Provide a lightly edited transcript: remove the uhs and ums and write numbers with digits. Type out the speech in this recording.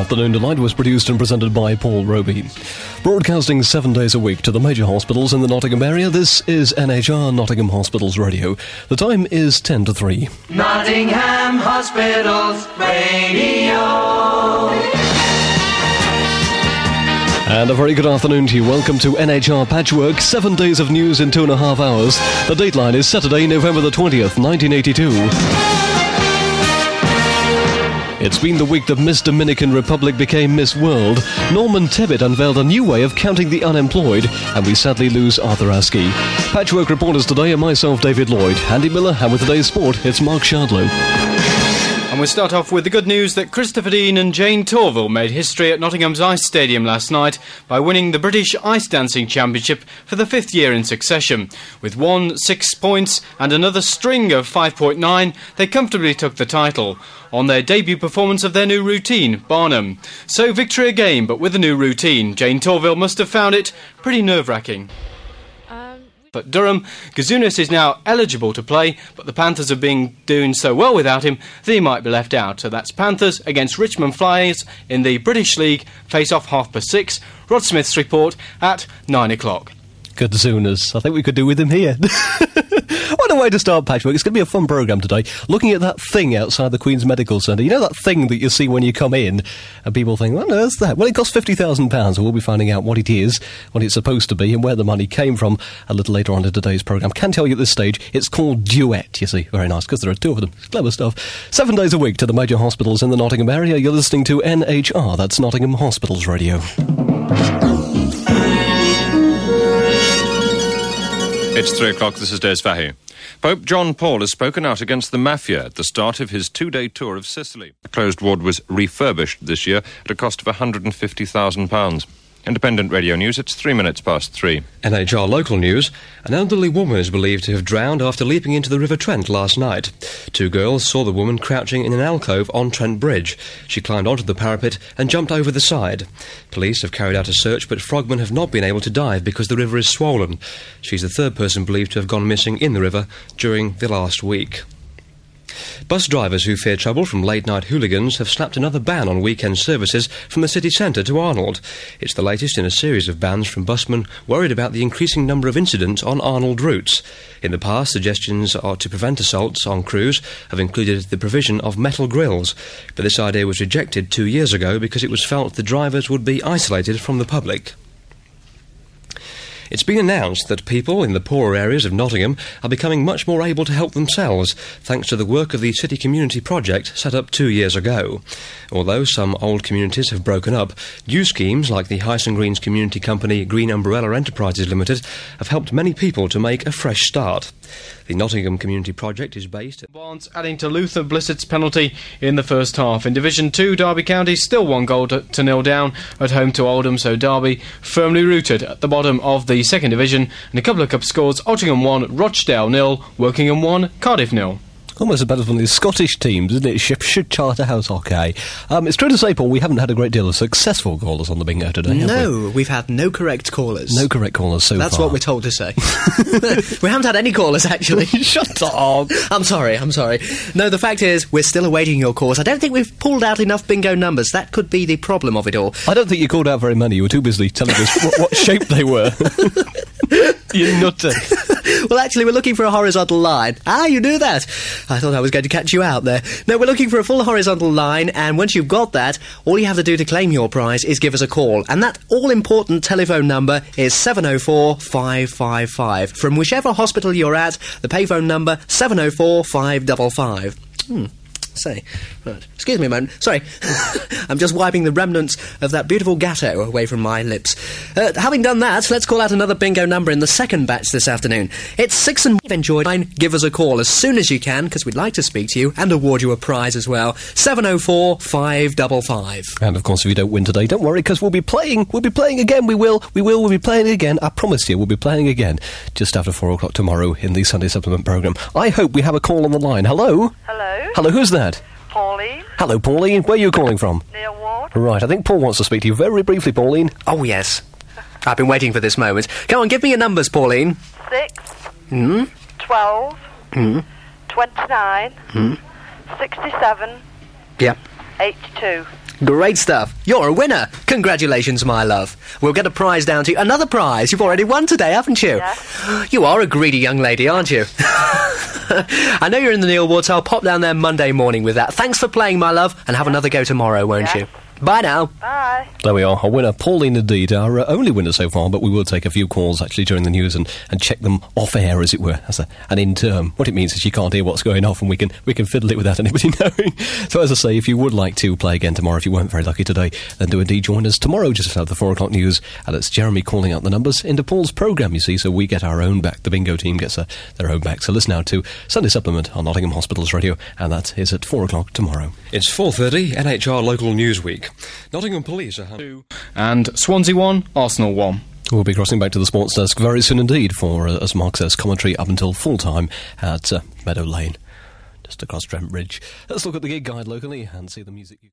Afternoon Delight was produced and presented by Paul Roby. Broadcasting 7 days a week to the major hospitals in the Nottingham area, this is NHR Nottingham Hospitals Radio. The time is 10 to 3. Nottingham Hospitals Radio. And a very good afternoon to you. Welcome to NHR Patchwork, 7 days of news in 2.5 hours. The dateline is Saturday, November the 20th, 1982. It's been the week that Miss Dominican Republic became Miss World. Norman Tebbit unveiled a new way of counting the unemployed, and we sadly lose Arthur Askey. Patchwork reporters today are myself, David Lloyd, Andy Miller, and with today's sport, it's Mark Shardlow. And we'll start off with the good news that Christopher Dean and Jane Torvill made history at Nottingham's Ice Stadium last night by winning the British Ice Dancing Championship for the 5th year in succession. With 6 points and another string of 5.9, they comfortably took the title on their debut performance of their new routine, Barnum. So victory again, but with a new routine. Jane Torvill must have found it pretty nerve-wracking. But Durham, Gazunas is now eligible to play, but the Panthers have been doing so well without him that he might be left out. So that's Panthers against Richmond Flyers in the British League, face-off 6:30. Rod Smith's report at 9 o'clock. Gazunas. I think we could do with him here. What a way to start Patchwork. It's going to be a fun programme today. Looking at that thing outside the Queen's Medical Centre. You know that thing that you see when you come in and people think, what on earth's that? Well, it costs £50,000 and we'll be finding out what it is, what it's supposed to be and where the money came from a little later on in today's programme. Can tell you at this stage, it's called Duet, you see. Very nice, because there are two of them. It's clever stuff. 7 days a week to the major hospitals in the Nottingham area. You're listening to NHR. That's Nottingham Hospitals Radio. It's 3 o'clock, this is Des Fahy. Pope John Paul has spoken out against the mafia at the start of his 2-day tour of Sicily. The closed ward was refurbished this year at a cost of £150,000. Independent Radio News, it's 3 minutes past 3. NHR local news. An elderly woman is believed to have drowned after leaping into the River Trent last night. 2 girls saw the woman crouching in an alcove on Trent Bridge. She climbed onto the parapet and jumped over the side. Police have carried out a search, but frogmen have not been able to dive because the river is swollen. She's the third person believed to have gone missing in the river during the last week. Bus drivers who fear trouble from late-night hooligans have slapped another ban on weekend services from the city centre to Arnold. It's the latest in a series of bans from busmen worried about the increasing number of incidents on Arnold routes. In the past, suggestions to prevent assaults on crews have included the provision of metal grills, but this idea was rejected 2 years ago because it was felt the drivers would be isolated from the public. It's been announced that people in the poorer areas of Nottingham are becoming much more able to help themselves, thanks to the work of the City Community Project set up 2 years ago. Although some old communities have broken up, new schemes like the Hyson Greens community company Green Umbrella Enterprises Limited have helped many people to make a fresh start. The Nottingham Community Project is based at Barnes, adding to Luther Blissett's penalty in the first half. In Division 2, Derby County still 1 goal to nil down at home to Oldham, so Derby firmly rooted at the bottom of the second division. And a couple of cup scores: Altrincham 1, Rochdale 0, Wokingham 1, Cardiff 0. Almost as bad as one of these Scottish teams, isn't it? Ship Charterhouse Hockey. It's true to say, Paul, we haven't had a great deal of successful callers on the bingo today, have we? No, we've had no correct callers. No correct callers so That's far. what we're told to say. We haven't had any callers, actually. Shut up. I'm sorry. No, the fact is, we're still awaiting your calls. I don't think we've pulled out enough bingo numbers. That could be the problem of it all. I don't think you called out very many. You were too busy telling us what shape they were. You nutter. Well, actually, we're looking for a horizontal line. Ah, you knew that. I thought I was going to catch you out there. No, we're looking for a full horizontal line, and once you've got that, all you have to do to claim your prize is give us a call. And that all-important telephone number is 704 555. From whichever hospital you're at, the payphone number 704 555. Say. Right. Excuse me a moment. Sorry. I'm just wiping the remnants of that beautiful gatto away from my lips. Having done that, let's call out another bingo number in the second batch this afternoon. It's 6 and we've enjoyed. Give us a call as soon as you can, because we'd like to speak to you and award you a prize as well. 704 555. And of course, if you don't win today, don't worry, because we'll be playing again. We'll be playing again. I promise you, we'll be playing again just after 4 o'clock tomorrow in the Sunday Supplement programme. I hope we have a call on the line. Hello? Hello, who's that? Pauline. Hello, Pauline. Where are you calling from? Neil Ward. Right, I think Paul wants to speak to you very briefly, Pauline. Oh, yes. I've been waiting for this moment. Come on, give me your numbers, Pauline. 6, 12, 29, 67, Yep. 82. Great stuff. You're a winner. Congratulations, my love. We'll get a prize down to you. Another prize. You've already won today, haven't you? Yeah. You are a greedy young lady, aren't you? I know you're in the Neil Ward, so I'll pop down there Monday morning with that. Thanks for playing, my love, and have another go tomorrow, won't Yeah. you? Bye now. Bye. There we are, our winner, Pauline indeed, our only winner so far, but we will take a few calls actually during the news and check them off air, as it were, as an in-term. What it means is you can't hear what's going off and we can fiddle it without anybody knowing. So as I say, if you would like to play again tomorrow, if you weren't very lucky today, then do indeed join us tomorrow just after the 4 o'clock news, and it's Jeremy calling out the numbers into Paul's programme, you see, so we get our own back. The bingo team gets their own back. So listen now to Sunday Supplement on Nottingham Hospitals Radio, and that is at 4 o'clock tomorrow. It's 4:30, NHR Local News Week. Nottingham Police are... And Swansea 1, Arsenal 1. We'll be crossing back to the sports desk very soon indeed for, as Mark says, commentary up until full-time at Meadow Lane, just across Trent Bridge. Let's look at the gig guide locally and see the music...